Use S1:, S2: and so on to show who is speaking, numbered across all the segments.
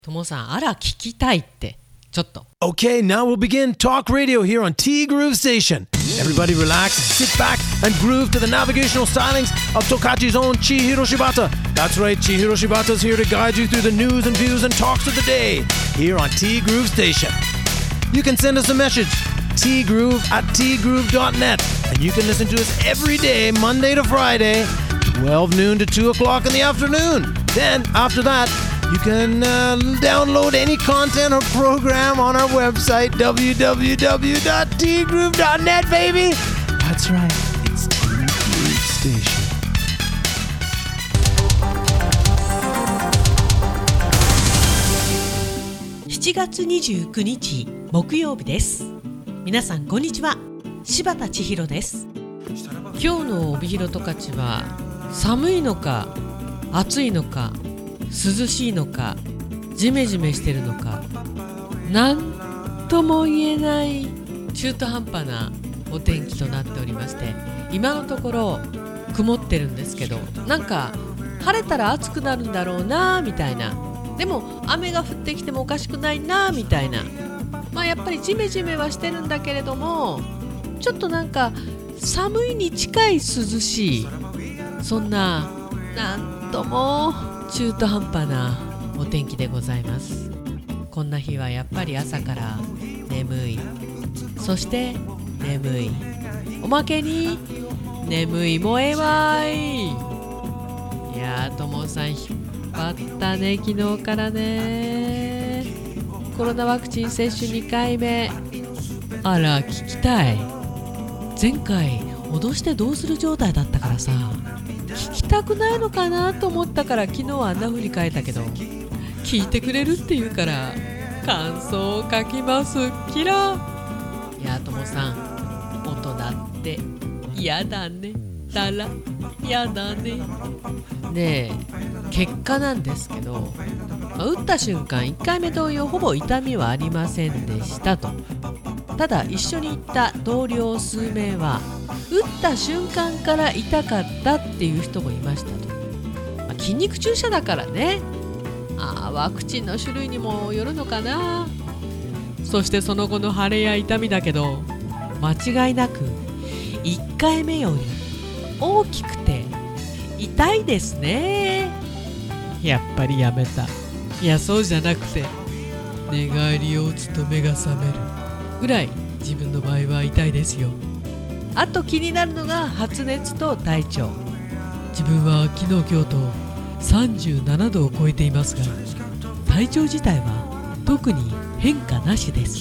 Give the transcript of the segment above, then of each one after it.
S1: ともさん、あら聞きたいってちょっと。
S2: Okay, now we'll begin Talk Radio here on T Groove Station. Everybody relax, sit back, and groove to the navigational stylings of Tokachi's own Chihiro Shibata. That's right, Chihiro Shibata's here to guide you through the news and views and talks of the day here on T Groove Station. You can send us a message, tgroove@tgroove.net, and you can listen to us every day, Monday to Friday, 12 noon to 2 o'clock in the afternoon. Then, after that, you can download any content or program on our website, www.tgroove.net, baby. That's right, it's T Groove Station.
S1: 7月29日木曜日です。皆さんこんにちは、柴田千尋です。今日の帯広十勝は寒いのか暑いのか涼しいのかジメジメしてるのか、なんとも言えない中途半端なお天気となっておりまして、今のところ曇ってるんですけど、なんか晴れたら暑くなるんだろうなみたいな、でも雨が降ってきてもおかしくないなみたいな、やっぱりジメジメはしてるんだけれども、ちょっとなんか寒いに近い涼しい、そんななんとも中途半端なお天気でございます。こんな日はやっぱり朝から眠い、そして眠い、おまけに眠いもえわい。いやー、ともさん引っ張ったね、昨日からね。コロナワクチン接種2回目、あら聞きたい。前回脅してどうする状態だったからさ、聞きたくないのかなと思ったから昨日はあんな風に書いたけど、聞いてくれるって言うから感想を書きます。キラー。いや、ともさん、大人って嫌だね。だら嫌だね。ねえ、結果なんですけど、打った瞬間1回目同様ほぼ痛みはありませんでしたと。ただ一緒に行った同僚数名は打った瞬間から痛かったっていう人もいましたと。筋肉注射だからね。ワクチンの種類にもよるのかな。そしてその後の腫れや痛みだけど、間違いなく1回目より大きくて痛いですね。やっぱりやめた。いや、そうじゃなくて、寝返りを打つと目が覚めるぐらい自分の場合は痛いですよ。あと気になるのが発熱と体調。自分は昨日今日と37度を超えていますが、体調自体は特に変化なしです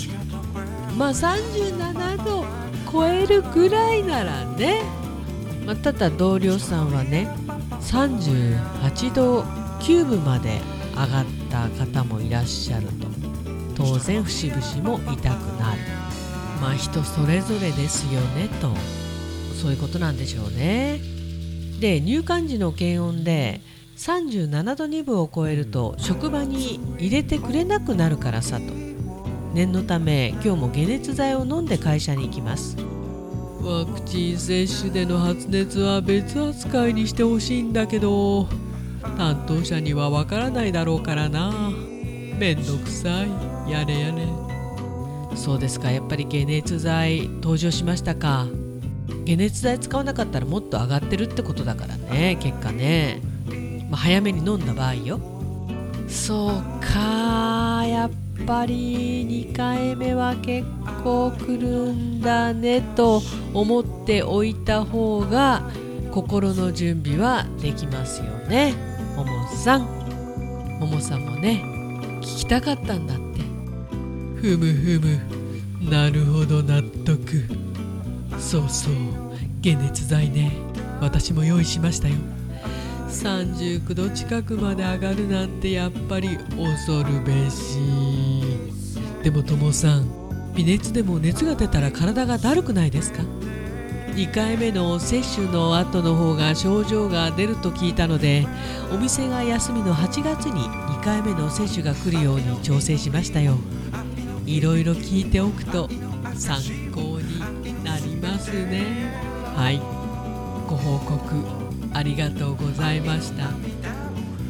S1: 。37度超えるぐらいならね。ただ同僚さんはね、38度9分まで上がった方もいらっしゃると。当然節々も痛くなる。人それぞれですよねと、そういうことなんでしょうね。で、入館時の検温で37度2分を超えると職場に入れてくれなくなるからさと。念のため今日も解熱剤を飲んで会社に行きます。ワクチン接種での発熱は別扱いにしてほしいんだけど、担当者にはわからないだろうからな。めんどくさい。やれやれ。そうですか、やっぱり解熱剤登場しましたか。解熱剤使わなかったらもっと上がってるってことだからね、結果ね。早めに飲んだ場合よ。そうか、やっぱり2回目は結構来るんだねと思っておいた方が心の準備はできますよね。ももさんもね、聞きたかったんだって。ふむふむ、なるほど、納得。そうそう、解熱剤ね、私も用意しましたよ。39度近くまで上がるなんてやっぱり恐るべし。でもともさん、微熱でも熱が出たら体がだるくないですか。2回目の接種の後の方が症状が出ると聞いたので、お店が休みの8月に2回目の接種が来るように調整しましたよ。いろいろ聞いておくと参考になりますね。はい、ご報告ありがとうございました。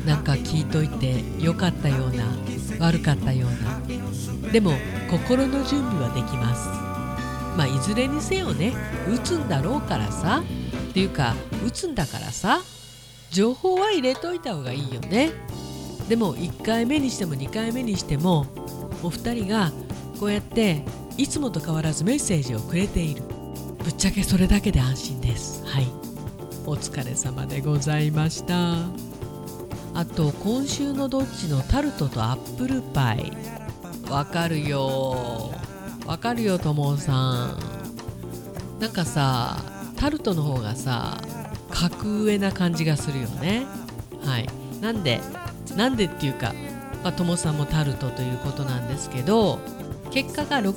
S1: なんか聞いといてよかったような悪かったような、でも心の準備はできます。いずれにせよね、打つんだろうからさ、っていうか打つんだからさ、情報は入れといた方がいいよね。でも1回目にしても2回目にしてもお二人がこうやっていつもと変わらずメッセージをくれている。ぶっちゃけそれだけで安心です。はい、お疲れ様でございました。あと今週のどっちのタルトとアップルパイ、わかるよともさん。なんかさ、タルトの方がさ格上な感じがするよね。はい、なんでっていうか、ともさんもタルトということなんですけど、結果が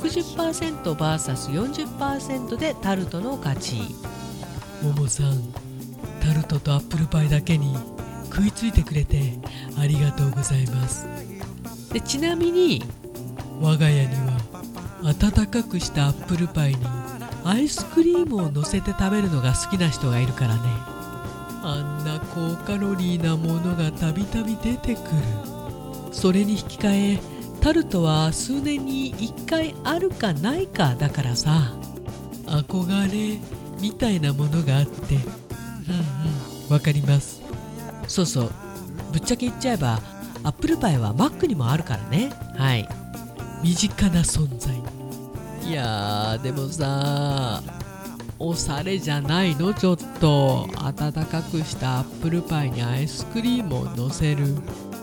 S1: 60%vs40% でタルトの勝ち。ももさん、タルトとアップルパイだけに食いついてくれてありがとうございます。でちなみに我が家には温かくしたアップルパイにアイスクリームを乗せて食べるのが好きな人がいるからね。あんな高カロリーなものがたびたび出てくる。それに引き換えタルトは数年に1回あるかないかだからさ、憧れみたいなものがあって、わかります。そうそう、ぶっちゃけ言っちゃえばアップルパイはマックにもあるからね。はい、身近な存在。いやでもさ、おしゃれじゃないの？ちょっと温かくしたアップルパイにアイスクリームを乗せる。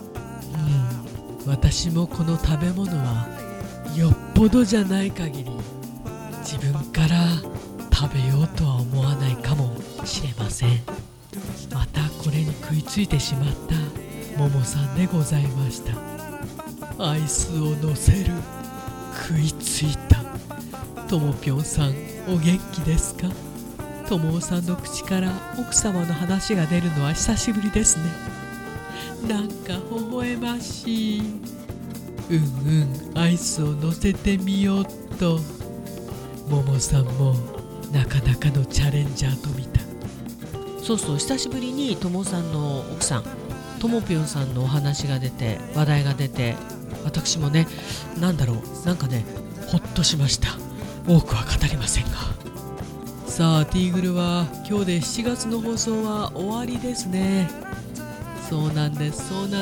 S1: 私もこの食べ物はよっぽどじゃない限り自分から食べようとは思わないかもしれません。またこれに食いついてしまったももさんでございました。アイスを乗せる、食いついた。ともぴょんさん、お元気ですか？ともおさんの口から奥様の話が出るのは久しぶりですね。なんか微笑ましい。アイスを乗せてみようっと。ももさんもなかなかのチャレンジャーと見た。そうそう、久しぶりにともさんの奥さんともぴょんさんのお話が出て、話題が出て、私もね、なんかね、ほっとしました。多くは語りませんが。さあ、ティーグルは今日で7月の放送は終わりですね。そうなんです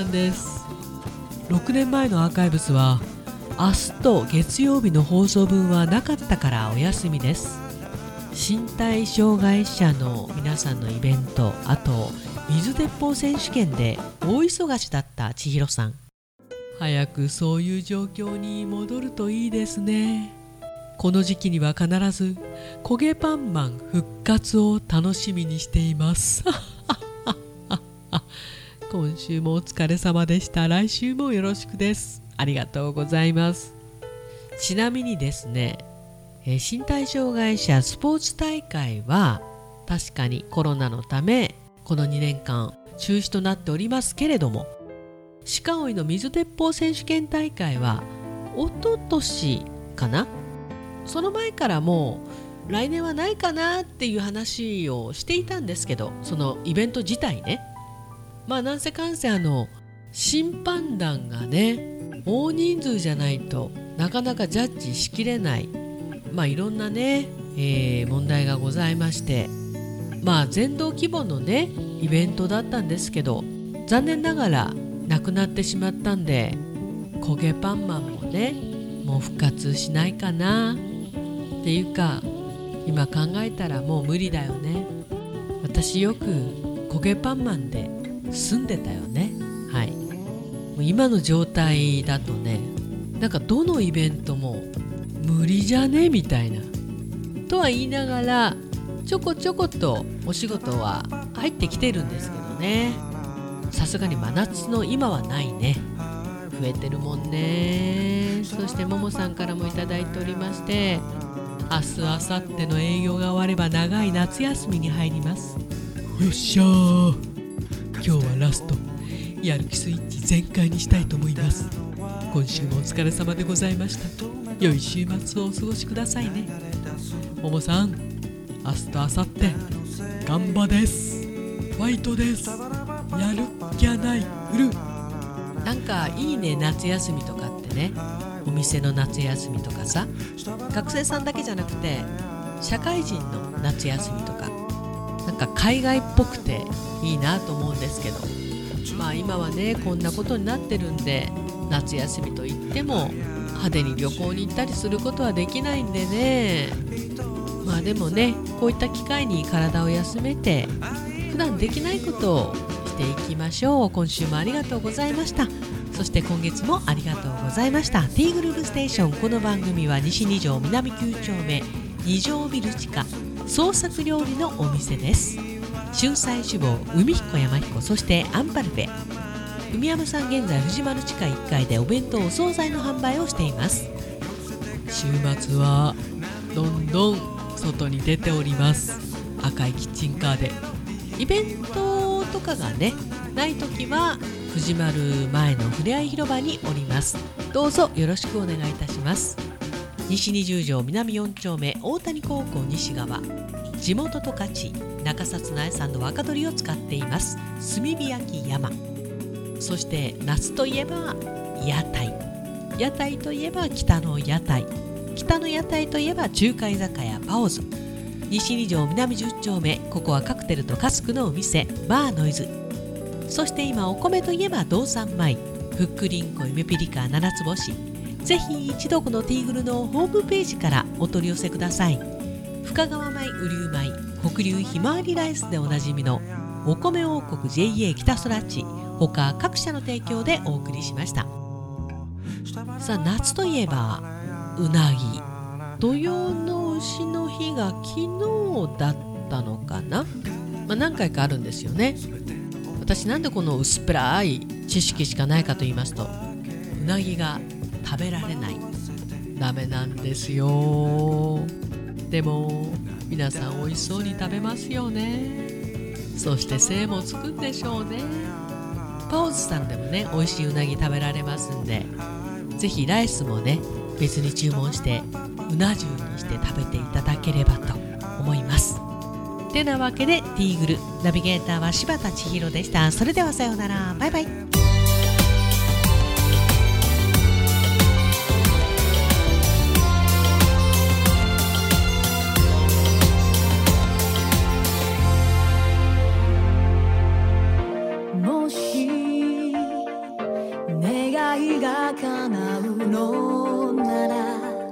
S1: 。6年前のアーカイブスは明日と月曜日の放送分はなかったからお休みです。身体障害者の皆さんのイベント、あと水鉄砲選手権で大忙しだった千尋さん、早くそういう状況に戻るといいですね。この時期には必ず焦げパンマン復活を楽しみにしています今週もお疲れ様でした。来週もよろしくです。ありがとうございます。ちなみにですね、身体障害者スポーツ大会は確かにコロナのためこの2年間中止となっておりますけれども、鹿追の水鉄砲選手権大会は一昨年かな、その前からもう来年はないかなっていう話をしていたんですけど、そのイベント自体ね、なんせかんせ審判団がね、大人数じゃないとなかなかジャッジしきれない、いろんなね、問題がございまして、全道規模のねイベントだったんですけど、残念ながらなくなってしまったんで、焦げパンマンもねもう復活しないかなっていうか、今考えたらもう無理だよね。私よく焦げパンマンで住んでたよね。はい、もう今の状態だとね、なんかどのイベントも無理じゃねみたいなとは言いながら、ちょこちょことお仕事は入ってきてるんですけどね、さすがに真夏の今はないね。増えてるもんね。そしてももさんからもいただいておりまして、明日明後日の営業が終われば長い夏休みに入ります。よっしゃー、今日はラスト、やる気スイッチ全開にしたいと思います。今週もお疲れ様でございました。良い週末をお過ごしくださいね。ももさん、明日と明後日頑張です。ファイトです。やるっきゃない。 なんかいいね、夏休みとかってね、お店の夏休みとかさ、学生さんだけじゃなくて社会人の夏休みとか、なんか海外っぽくていいなと思うんですけど、まあ今はねこんなことになってるんで、夏休みといっても派手に旅行に行ったりすることはできないんでね。まあでもね、こういった機会に体を休めて普段できないことをしていきましょう。今週もありがとうございました。そして今月もありがとうございました。 T グルーヴステーション、この番組は西2条南9丁目2条ビル地下創作料理のお店です。春菜志望、海彦山彦、そしてアンパルフェ。海山さん現在藤丸地下1階でお弁当お惣菜の販売をしています。週末はどんどん外に出ております。赤いキッチンカーでイベントとかがねないときは藤丸前のふれあい広場におります。どうぞよろしくお願いいたします。西20条南4丁目大谷高校西側、地元十勝中札苗産の若鶏を使っています。炭火焼き山。そして夏といえば屋台、屋台といえば北の屋台、北の屋台といえば中華居酒屋パオズ。西2条南10丁目、ここはカクテルとカスクのお店バーノイズ。そして今お米といえば道産米、ふっくりんこ夢ピリカ7つ星。ぜひ一度このティーグルのホームページからお取り寄せください。深川米、雨竜米、北流ひまわりライスでおなじみのお米王国 JA 北空地、他各社の提供でお送りしました。さあ夏といえばうなぎ。土用の丑の日が昨日だったのかな、何回かあるんですよね。私なんでこの薄っぺらい知識しかないかと言いますと、うなぎが食べられない、ダメなんですよ。でも皆さん美味しそうに食べますよね。そして精もつくんでしょうね。パオズさんでもね美味しいうなぎ食べられますんで、ぜひライスもね別に注文してうな重にして食べていただければと思います。てなわけでティーグルナビゲーターは柴田千尋でした。それではさようなら、バイバイ。
S3: もし願いが叶うのなら、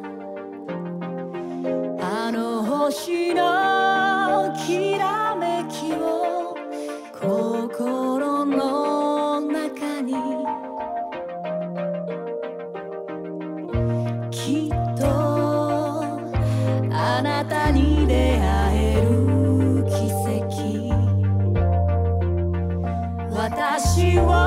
S3: あの星のきらめきを心の中に、きっとあなたに出会える奇跡、私を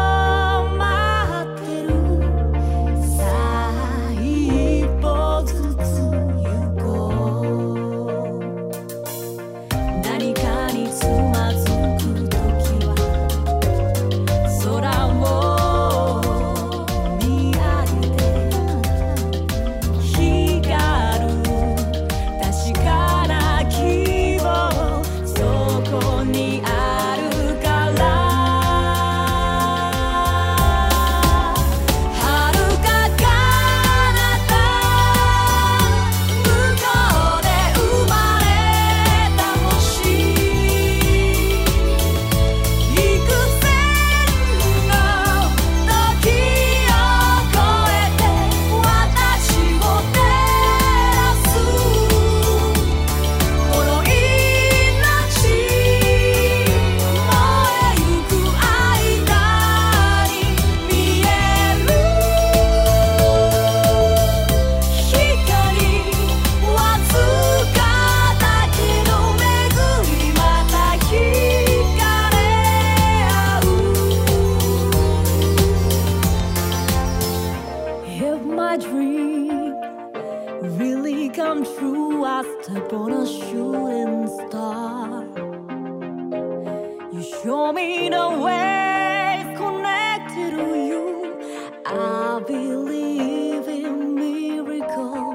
S3: come true, I step on a shooting star. You show me the way, connected to you. I believe in miracle.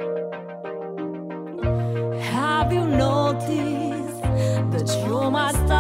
S3: Have you noticed that you're my star?